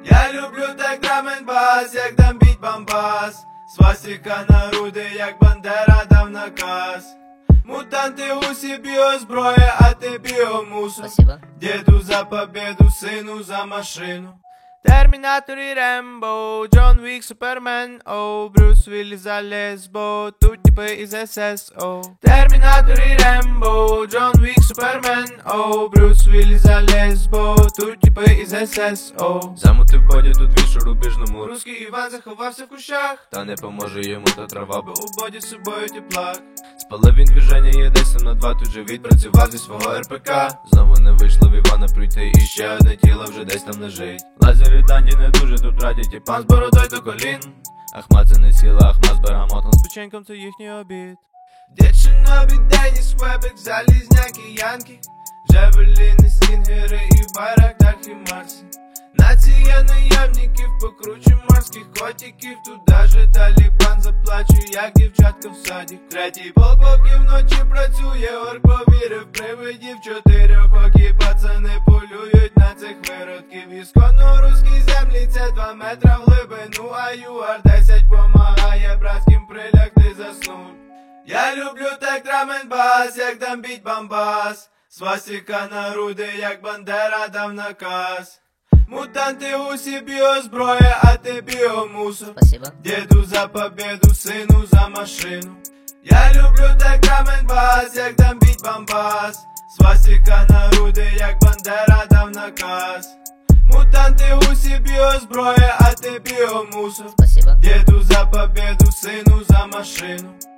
Я люблю так драм-н-бас, як там біть бамбас. Свастика на груди, як Бандера дав наказ. Мутанти усі біозброя, а ти біомусор. Спасибо. Діду за победу, сину за машину. Термінатор і Рембо, Джон Вік, Супермен, о, Брюс Вілліс за лесбо, тут типи із ССО. Термінатор і Рембо, Джон Вік, Супермен, о, Брюс Вілліс за лесбо, тут типи із ССО. Замутив боді тут вішу рубіжному. Руський Іван заховався в кущах, та не поможе йому та трава, бо у боді з собою теплак. Спалив він движення, є десь на 2, тут же відпрацював зі свого РПК. Знову не вийшло в Івана прийти, і ще одне тіло вже десь там лежить. Лазери Данді не дуже тут радять, і пан з бородою до колін. Ахмат це не ціла, Ахмат з бергамотом, з печеньком це їхній обід. Дівчинові Деніс Вебек, залізняки Янки, Джавеліни, Стінгери і Байрактар Хімарсі. Нація наявників, покруче морських котиків. Тут даже Талібан заплачує, як дівчатка в саді. Третій полк поки вночі працює, орк повірив привидів. 4 окі пацани полюють на цих виродків. Ісконно руській землі це 2 метра в глибину, а ЮАР-10 помагає братським прилягти заснуть. Я люблю так драм-н-бас, як там біть бамбас. Свастика на груди, як Бандера дав наказ. Мутанти усі біозброя, а ти біомусор. Спасибо. Діду за победу, сину за машину. Я люблю так драм-н-бас, як там біть бамбас. Свастика на груди, як Бандера дав наказ. Мутанти усі біозброя, а ти біомусор. Спасибо. Діду за победу, сину за машину.